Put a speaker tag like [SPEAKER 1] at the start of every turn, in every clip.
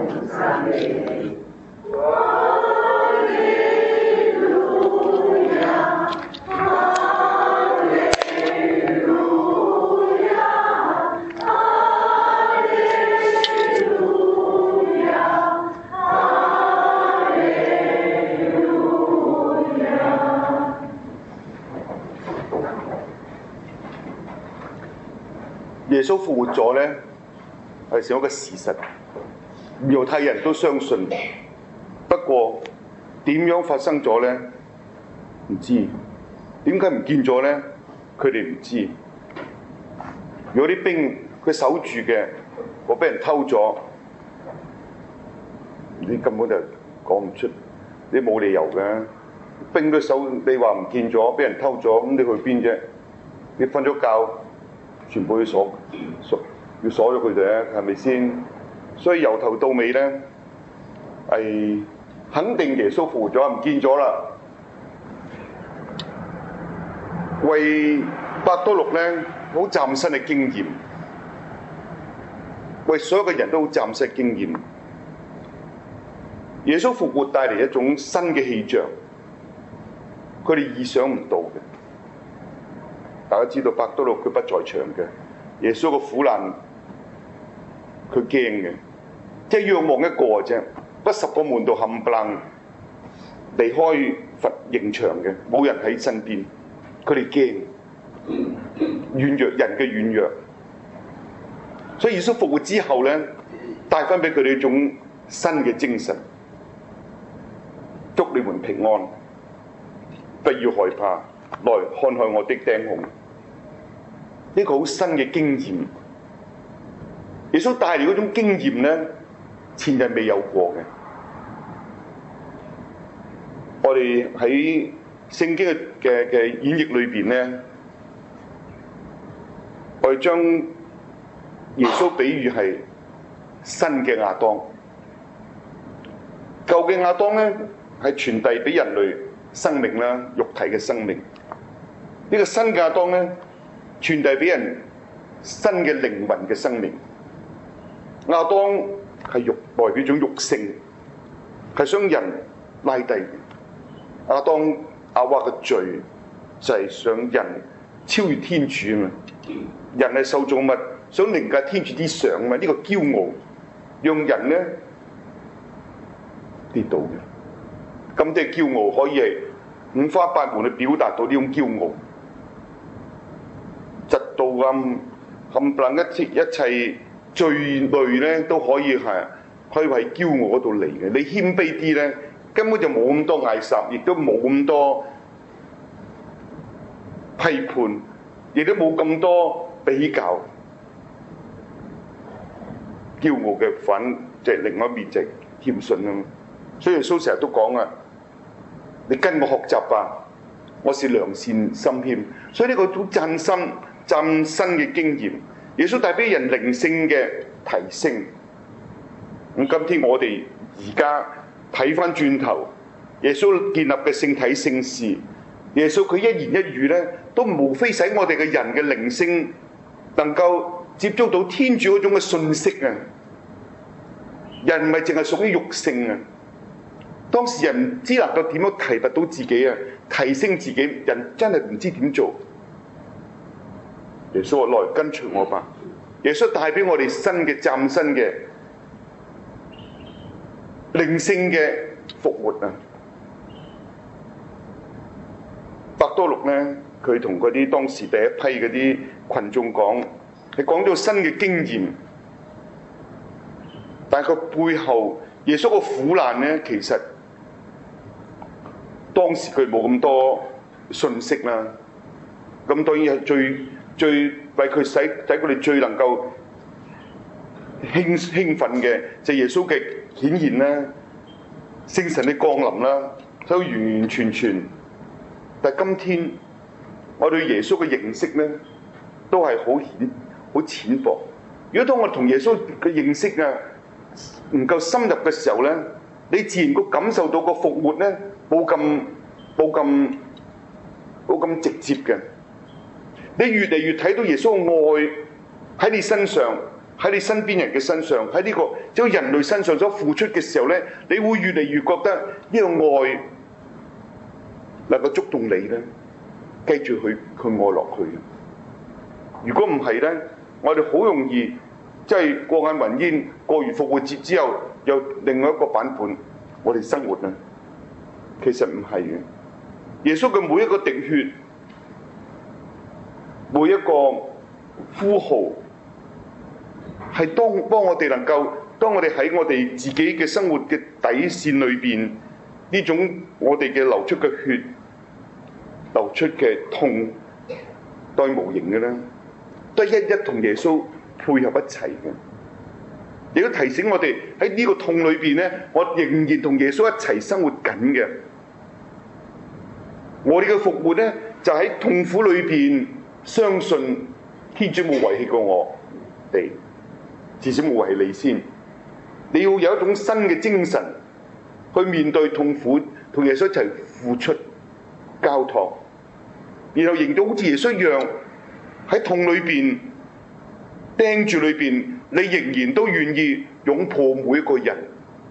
[SPEAKER 1] 耶穌復活咗呢，係成一個事實，猶太人都相信。不過點樣發生咗呢？唔知。點解唔見咗呢？佢哋唔知。如果啲兵佢守住嘅，我俾人偷咗，你根本就講唔出，你冇理由嘅。兵都守，你話唔見咗，俾人偷咗，咁你去邊啫？你瞓咗覺，全部要鎖咗佢哋啊，係咪先？所以由頭到尾咧，係肯定耶穌復活咗，唔見咗啦。為伯多祿咧，好嶄新嘅經驗，為所有嘅人都好嶄新嘅經驗。耶穌復活帶嚟一種新嘅氣象，佢哋意想唔到嘅。大家知道伯多祿佢不在場嘅，耶穌個苦難佢驚嘅，即係仰望一個啫，不10個門徒冚唪唥離開佛刑場嘅，冇人喺身邊，佢哋驚軟弱人嘅軟弱，所以耶穌復活之後咧，帶翻俾佢哋一種新嘅精神，祝你們平安，不要害怕，來看看我的釘孔。呢個好新嘅經驗，耶穌帶嚟嗰種經驗咧，前人未有過嘅。我哋喺聖經嘅演繹裏邊咧，我哋將耶穌比喻係新嘅亞當，舊嘅亞當咧係傳遞俾人類生命啦，肉體嘅生命。呢個新嘅亞當咧，傳遞俾人新嘅靈魂嘅生命。亞當係代表種肉性，係想人拉低嘅。亞當亞娃嘅罪就係想人超越天主啊嘛。人係受造物，想凌駕天主之上啊嘛。呢個驕傲讓人咧跌倒嘅。咁啲驕傲可以係五花八門去表達到呢種驕傲。嫉妒冚唪唥一切罪類咧，都可以係喺驕傲嗰度嚟嘅。你謙卑啲咧，根本就冇咁多嗌霎，亦都冇咁多批判，亦都冇咁多比較。驕傲嘅反，即係另外一面就係謙遜啊嘛。所以耶穌成日都講啊，你跟我學習吧，我是良善心謙。所以呢個好嶄新嘅經驗，耶穌帶俾人靈性嘅提升。咁今天我哋而家睇翻轉頭，耶穌建立嘅聖體聖事，耶穌佢一言一語咧，都無非使我哋嘅人嘅靈性能夠接觸到天主嗰種嘅信息啊！人唔係淨係屬於肉性啊！當時人唔知能夠點樣提拔到自己啊，提升自己，人真係唔知點做。耶穌話：來跟隨我吧。耶穌帶俾我哋新嘅嶄新嘅靈性嘅復活啊！伯多祿咧，佢同嗰啲當時第一批嗰啲群眾講，你講到新嘅經驗，但係佢背後耶穌個苦難咧，其實當時佢冇咁多信息啦。咁當然係最為佢使佢哋最能夠興奮嘅，就係耶穌嘅顯現啦，聖神嘅降臨啦，所以完完全全。但係今天我對耶穌嘅認識咧，都係好淺薄。如果當我同耶穌嘅認識啊唔夠深入嘅時候咧，你自然會感受到個復活咧冇咁直接嘅。你越嚟越睇到耶穌嘅愛喺你身上， 喺你身邊人嘅身上，喺呢個即係人類身上所付出嘅時候咧，你會越嚟越覺得呢個愛能夠觸動你咧，繼續去愛落去。如果唔係咧，我哋好容易即係過眼雲煙，過完復活節之後又另外一個版本，我哋生活咧，其實唔係嘅。耶穌嘅每一個滴血，每一個呼號，係幫我哋能夠，當我哋喺我哋自己嘅生活嘅底線裏邊，呢種我哋嘅流出嘅血、流出嘅痛，都係無形嘅啦，都係一同耶穌配合一齊嘅。亦都提醒我哋喺呢個痛裏邊咧，我仍然同耶穌一齊生活緊嘅。我哋嘅復活咧，就喺痛苦裏邊相信天主冇遺棄過我哋，至少冇遺棄你先。你要有一種新嘅精神去面對痛苦，同耶穌一齊付出交託，然後仍到好似耶穌一樣喺痛裏邊釘住裏邊，你仍然都願意擁抱每一個人。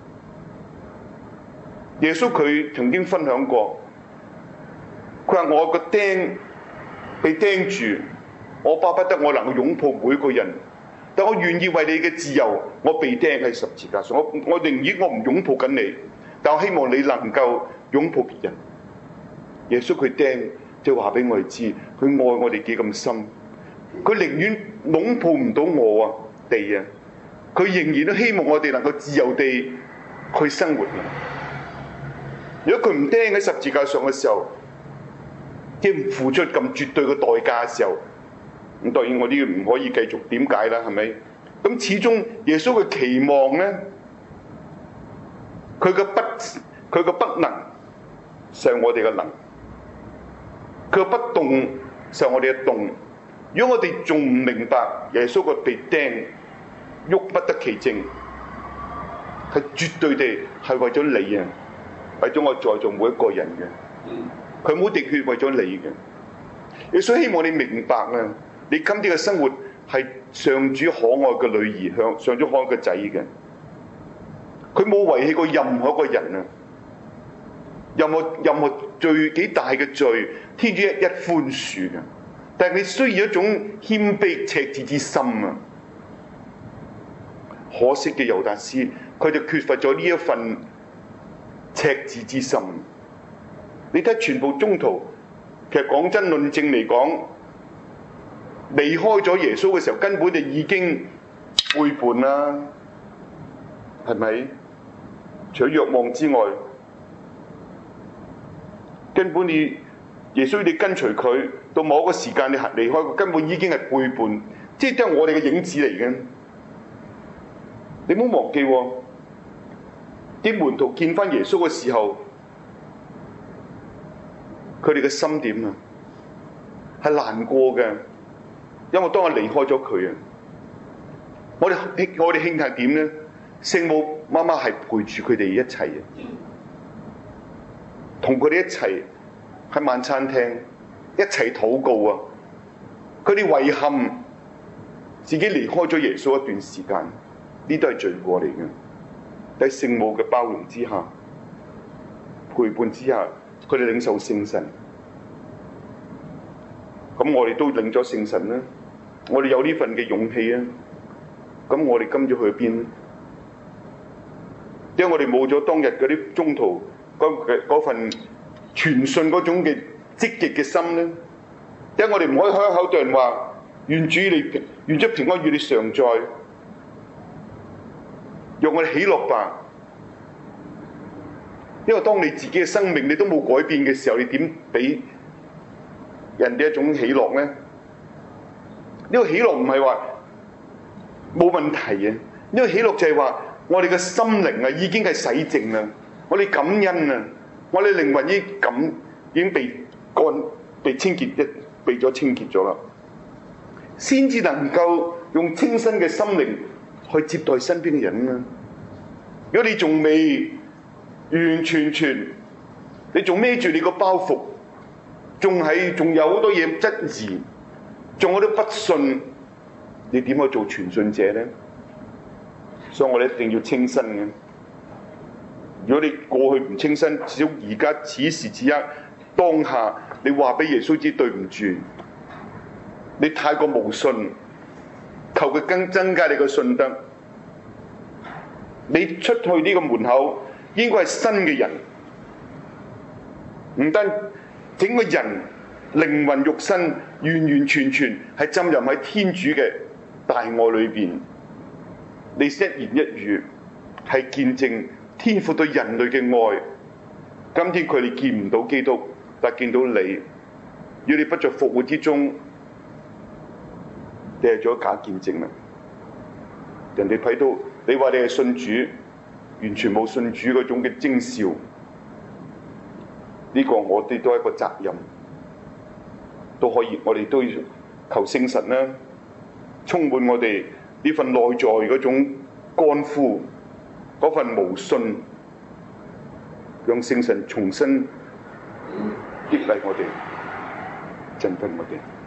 [SPEAKER 1] 耶穌佢曾經分享過，佢話我個釘被釘住，我巴不得我能夠擁抱每一個人，但我願意為你嘅自由，我被釘喺十字架上。我寧願我唔擁抱緊你，但我希望你能夠擁抱別人。耶穌佢釘就話俾我哋知，佢愛我哋幾咁深，佢寧願擁抱唔到我哋啊，佢仍然都希望我哋能夠自由地去生活。如果佢唔釘喺十字架上嘅時候，即係付出咁絕對嘅代價嘅時候，咁當然我呢個唔可以繼續點解啦，係咪？咁始終耶穌嘅期望咧，佢嘅不能上我哋嘅能，佢嘅不動上我哋嘅動。如果我哋仲唔明白耶穌個被釘喐不得其正，係絕對地係為咗你啊，為咗我在座每一個人嘅，佢冇滴血為咗你嘅。耶穌希望你明白啊，你今天嘅生活係上主可愛嘅女兒，上主可愛嘅仔嘅，佢冇遺棄過任何一個人啊，任何罪幾大嘅罪，天主一寬恕嘅。但係你需要一種謙卑赤子之心啊！可惜嘅猶達斯，佢就缺乏咗呢一份赤子之心。你睇全部宗徒，其實講真論證嚟講，離開咗耶穌嘅時候，根本就已經背叛啦，係咪？除咗若望之外，根本耶穌你跟隨佢到某一個時間，你離開佢，根本已經係背叛，即係都係我哋嘅影子嚟嘅。你唔好忘記喎，啲門徒見翻耶穌嘅時候，佢哋嘅心點啊？係難過嘅，因為當我離開咗佢啊，我哋慶幸點咧？聖母媽媽係陪住佢哋一齊嘅，同佢哋一齊喺晚餐廳一齊禱告啊！佢哋遺憾自己離開咗耶穌一段時間，呢都係罪過嚟嘅。喺聖母嘅包容之下、陪伴之下，佢哋領受聖神。咁我哋都領咗聖神啦，我哋有呢份嘅勇氣啊！咁我哋今朝去邊？因為我哋冇咗當日嗰啲宗徒嗰份傳信嗰種嘅積極嘅心咧，因為我哋唔可以開口對人話願主平安與你常在，讓我哋喜樂吧。因為當你自己嘅生命你都冇改變嘅時候，你點俾人哋一種喜樂咧？呢個喜樂唔係話冇問題嘅，呢個喜樂就係話我哋嘅心靈啊已經係洗淨啦，我哋感恩啊，我哋靈魂已經被清潔被咗清潔咗啦，先至能夠用清新嘅心靈去接待身邊嘅人啊！如果你仲未完完全全，你仲孭住你個包袱，仲有好多嘢質疑，仲有啲不信，你點去做傳信者咧？ 所以我哋一定要清新嘅。如果你過去唔清新，至少而家此時此刻當下，你話俾耶穌知對唔住，你太過無信，求佢增加你嘅信德。你出去呢個門口應該係新嘅人，唔單整個人靈魂肉身完完全全係浸入喺天主嘅大愛裏邊。你一言一語係見證天父對人類嘅愛。今天佢哋見唔到基督，但見到你。如果你不在復活之中，你係做咗假見證啦。人哋睇到你話你係信主，完全冇信主嗰種嘅徵兆。呢個我哋都係一個責任，都可以，我哋都要求聖神啦，充滿我哋呢份內在嗰種乾枯，嗰份無信，讓聖神重新激勵我哋，振奮我哋。